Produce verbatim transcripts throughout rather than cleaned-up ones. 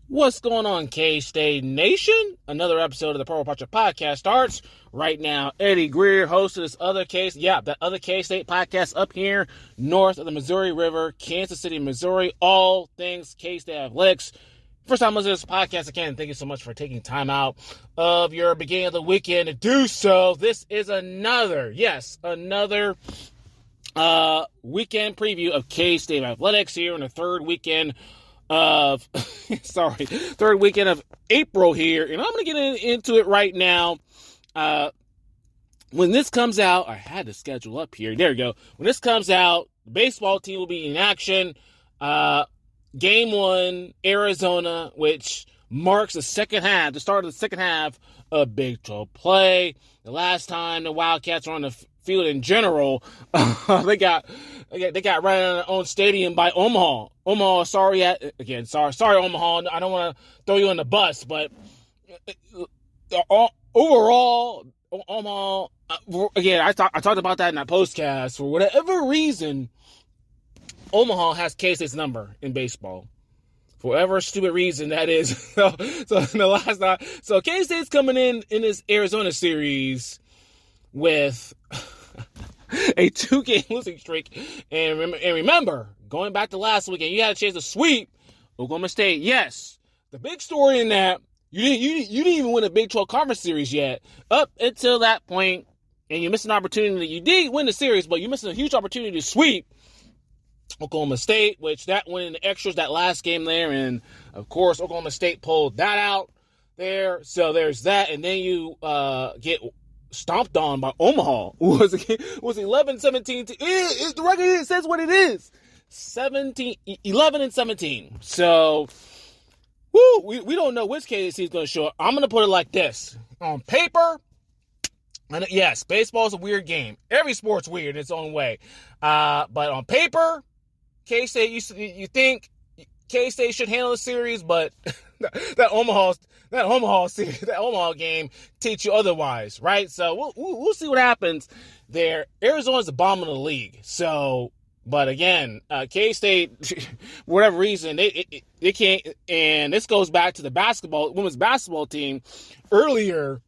What's going on, K-State Nation? Another episode of the Purple Puncher Podcast starts right now. Eddie Greer, host of this other case, yeah, that other K-State podcast up here north of the Missouri River, Kansas City, Missouri. All things K-State athletics. First time listening to this podcast, again, thank you so much for taking time out of your beginning of the weekend to do so. This is another, yes, another uh, weekend preview of K-State athletics here in the third weekend of, sorry, third weekend of April here, and I'm going to get in, into it right now. Uh, when this comes out, I had to schedule up here. There we go. When this comes out, the baseball team will be in action. Uh, game one, Arizona, which marks the second half, the start of the second half of Big twelve play. The last time the Wildcats were on the f- field in general, uh, they got they got right on their own stadium by Omaha. Omaha, sorry, at, again, sorry, sorry, Omaha. I don't want to throw you on the bus, but uh, overall, Omaha, uh, again, I, talk, I talked about that in that postcast. For whatever reason, Omaha has K-State's number in baseball. For whatever stupid reason that is. so, so in the last time, so K-State's coming in in this Arizona series with a two-game losing streak. And, rem- and remember, going back to last weekend, you had a chance to sweep Oklahoma State. Yes, the big story in that, you didn't, you, you didn't even win a Big twelve Conference Series yet. Up until that point, and you missed an opportunity. You did win the series, but you missed a huge opportunity to sweep Oklahoma State, which that went in the extras that last game there. And, of course, Oklahoma State pulled that out there. So there's that. And then you uh, get stomped on by Omaha. Was it was eleven seventeen. It, it, the record it says what it is. seventeen, eleven and seventeen. So, woo, we, we don't know which K C is going to show up. I'm going to put it like this. On paper, and yes, baseball is a weird game. Every sport's weird in its own way. Uh, but on paper, K-State, you, you think K-State should handle the series, but that Omaha, that Omaha series, that Omaha game teach you otherwise, right? So we'll, we'll see what happens there. Arizona's the bottom of the league. So, but again, uh, K-State, for whatever reason, they, it, they can't, and this goes back to the basketball, women's basketball team earlier.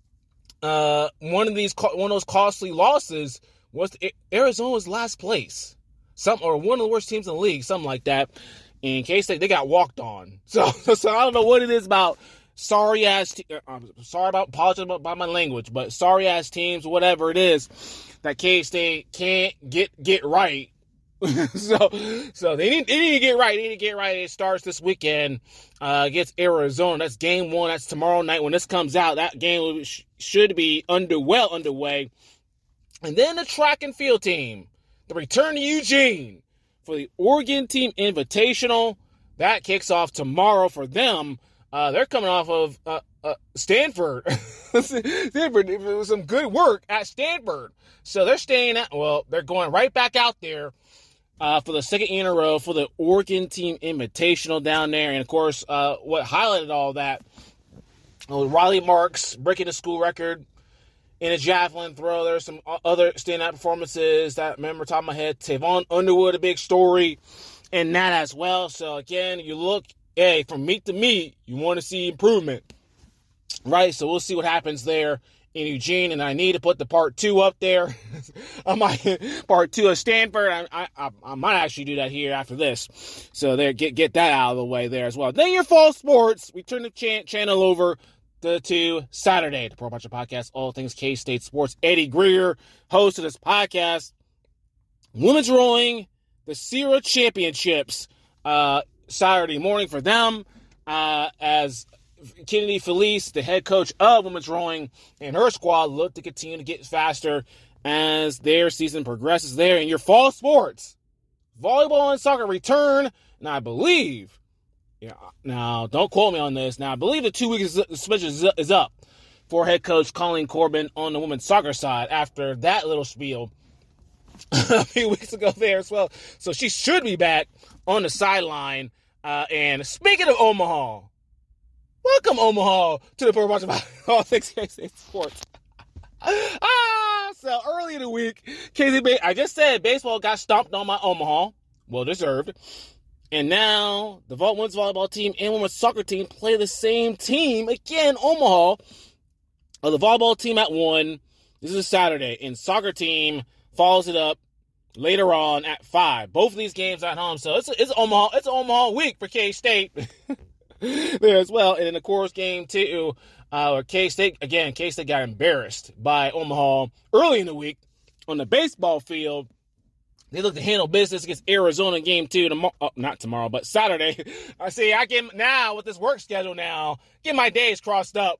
Uh, one of these, one of those costly losses was Arizona's last place. Some or one of the worst teams in the league, something like that. In K-State, they got walked on. So, so I don't know what it is about sorry ass. Te- I'm sorry about apologize about, about my language, but sorry ass teams, whatever it is, that K-State can't get get right. so, so they need they need to get right. They need to get right. It starts this weekend uh, against Arizona. That's game one. That's tomorrow night when this comes out. That game will be, should be under well underway. And then the track and field team. The return to Eugene for the Oregon Team Invitational. That kicks off tomorrow for them. Uh, they're coming off of uh, uh, Stanford. Stanford, it was some good work at Stanford. So they're staying at, well, they're going right back out there uh, for the second year in a row for the Oregon Team Invitational down there. And, of course, uh, what highlighted all that was Riley Marks breaking the school record in a javelin throw. There's some other standout performances that I remember top of my head. Tavon Underwood, a big story in that as well. So, again, you look, hey, from meet to meet, you want to see improvement, right? So we'll see what happens there in Eugene, and I need to put the part two up there. I might part two of Stanford. I, I I might actually do that here after this. So there, get get that out of the way there as well. Then your fall sports. We turn the ch- channel over to, to Saturday, the Pro Puncher Podcast, all things K-State sports. Eddie Greer, host of this podcast. Women's rowing, the Sierra Championships, uh, Saturday morning for them, uh, as Kennedy Felice, the head coach of women's rowing, and her squad look to continue to get faster as their season progresses there. In your fall sports, volleyball and soccer return, and I believe, yeah, now don't quote me on this, now I believe the two-week suspension is up for head coach Colleen Corbin on the women's soccer side after that little spiel a few weeks ago there as well. So she should be back on the sideline. Uh, and speaking of Omaha, welcome Omaha to the Pro Puncher Podcast, all things K-State sports. ah, so early in the week, K C, I just said baseball got stomped on by Omaha, well deserved. And now the women's volleyball team and women's soccer team play the same team again, Omaha. Uh, the volleyball team at one. This is a Saturday, and soccer team follows it up later on at five. Both of these games are at home, so it's it's Omaha. It's an Omaha week for K-State there as well. And then of course, game two, uh, K-State again. K-State got embarrassed by Omaha early in the week on the baseball field. They look to handle business against Arizona in game two tomorrow. Oh, not tomorrow, but Saturday. I see. I get now with this work schedule now. Get my days crossed up.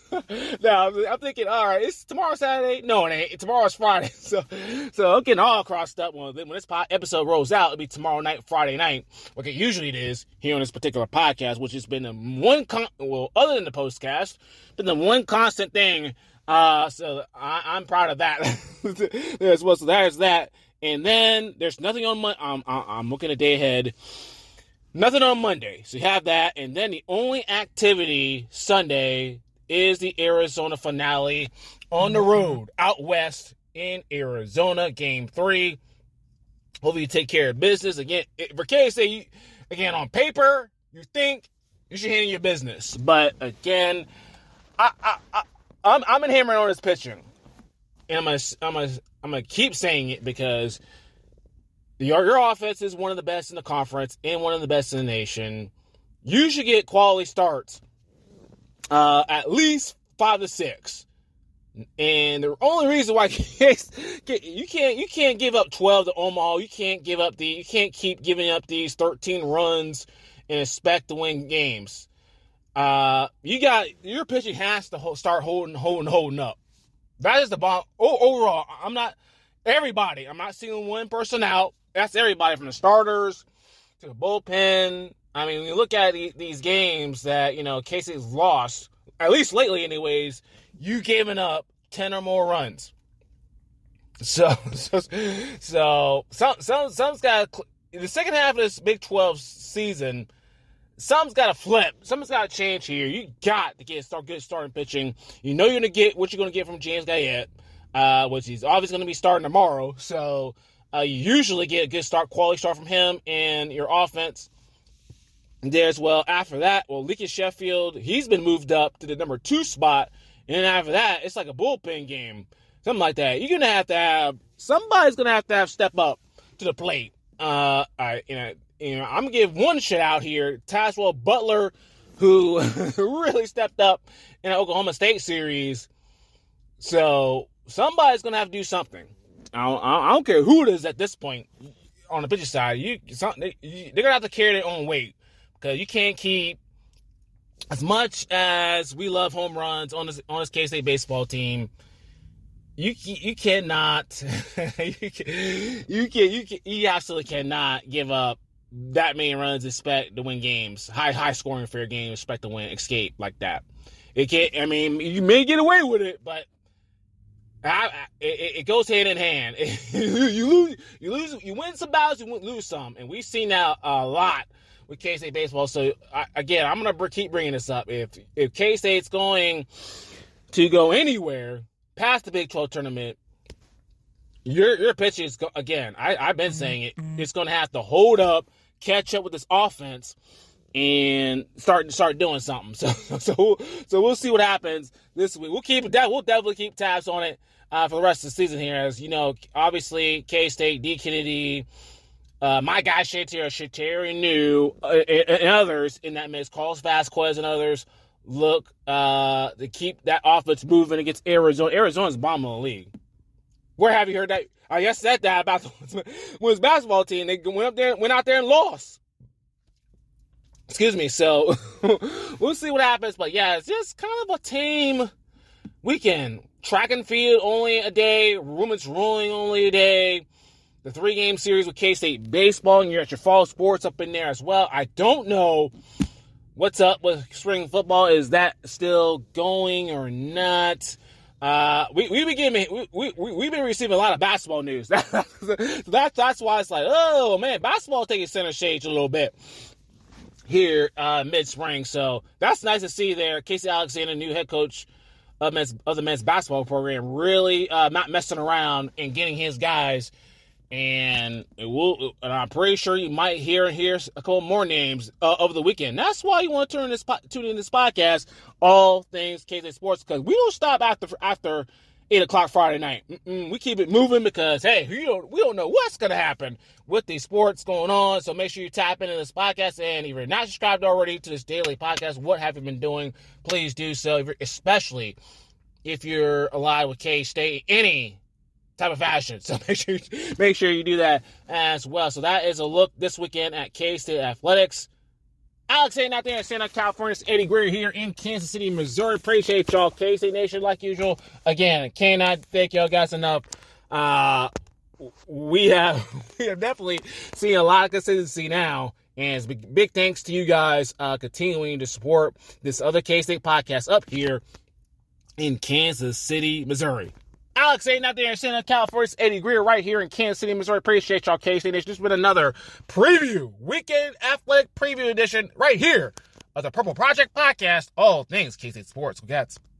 Now I'm thinking, all right, it's tomorrow Saturday. No, it ain't. Tomorrow's Friday. So, so I'm getting all crossed up when when this episode rolls out. It'll be tomorrow night, Friday night, like it usually it is here on this particular podcast, which has been the one con- well, other than the postcast, been the one constant thing. Uh, so I, I'm proud of that as well. So there's that. And then there's nothing on Monday. I'm, I'm looking a day ahead. Nothing on Monday. So you have that. And then the only activity Sunday is the Arizona finale on the road out west in Arizona, game three. Hopefully you take care of business. Again, for K-State, again, on paper, you think you should handle your business. But again, I, I, I, I'm, I'm in hammering on this pitching. And I'm going to, I'm going to, I'm going to keep saying it because your, your offense is one of the best in the conference and one of the best in the nation. You should get quality starts, uh, at least five to six. And the only reason why you can't you can't give up twelve to Omaha, you can't give up the you can't keep giving up these thirteen runs and expect to win games. Uh, you got your pitching has to hold, start holding, holding, holding up. That is the bomb. Oh, overall, I'm not everybody. I'm not singling one person out. That's everybody from the starters to the bullpen. I mean, when you look at the, these games that, you know, K-State's lost, at least lately anyways, you giving up ten or more runs. So, so, so some, some, some's got to, the second half of this Big twelve season, something's got to flip. Something's got to change here. You got to get start good starting pitching. You know you're going to get what you're going to get from James Guyette, uh, which he's obviously going to be starting tomorrow. So uh, you usually get a good start, quality start from him and your offense there as well. After that, well, Leaky Sheffield, he's been moved up to the number two spot. And then after that, it's like a bullpen game, something like that. You're going to have to have, somebody's going to have to have step up to the plate. Uh, I, you know, You know, I'm going to give one shout out here. Tazewell Butler, who really stepped up in the Oklahoma State series. So somebody's going to have to do something. I don't, I don't care who it is at this point on the pitcher side. You, they, they're going to have to carry their own weight because you can't keep, as much as we love home runs on this, on this K-State baseball team, You you cannot you can, you can you can you absolutely cannot give up that many runs, expect to win games, high high scoring fair game, expect to win, escape like that. It can't. I mean, you may get away with it, but I, I, it, it goes hand in hand. you lose, you lose, you win some battles, you lose some, and we've seen that a lot with K-State baseball. So I, again, I'm gonna keep bringing this up. If if K-State's going to go anywhere past the Big twelve tournament, your your pitch is, again, I, I've been saying it, it's going to have to hold up, catch up with this offense, and start start doing something. So so so we'll see what happens this week. We'll keep that. We'll definitely keep tabs on it uh, for the rest of the season here. As you know, obviously K-State, D. Kennedy, uh, my guy Shatera, Shatera New, uh, and, and others in that mix, Carlos Vasquez and others, look uh, to keep that offense moving against Arizona. Arizona's bottom of the league. Where have you heard that? I just said that about the women's basketball team. They went up there, went out there and lost. Excuse me. So we'll see what happens. But yeah, it's just kind of a tame weekend. Track and field only a day. Women's rowing only a day. The three-game series with K-State baseball, and you're at your fall sports up in there as well. I don't know what's up with spring football. Is that still going or not? Uh, we we been getting, we we we we've been receiving a lot of basketball news. That's that's that's why it's like, oh man, basketball taking center stage a little bit here uh, mid spring. So that's nice to see there. Casey Alexander, new head coach of, men's, of the men's basketball program, really uh, not messing around and getting his guys And it will, and I'm pretty sure you might hear hear a couple more names uh, over the weekend. That's why you want to turn this tune in this podcast, All Things K-State Sports, because we don't stop after after eight o'clock Friday night. Mm-mm, we keep it moving because hey, we don't we don't know what's gonna happen with these sports going on. So make sure you tap into this podcast, and if you're not subscribed already to this daily podcast, what have you been doing? Please do so, especially if you're aligned with K-State, any type of fashion. So make sure you, make sure you do that as well. So that is a look this weekend at K-State athletics. Alex Hayden out there in Santa California. It's Eddie Greer here in Kansas City, Missouri. Appreciate y'all, K-State Nation, like usual. Again, cannot thank y'all guys enough. Uh, we have we have definitely seen a lot of consistency now. And it's big, big thanks to you guys uh, continuing to support this other K-State podcast up here in Kansas City, Missouri. Alex Hayden out there in Santa California. It's Eddie Greer right here in Kansas City, Missouri. Appreciate y'all, K-State Nation. This has been another preview, weekend athletic preview edition right here of the Purple Project Podcast. All things K-State Sports. Congrats.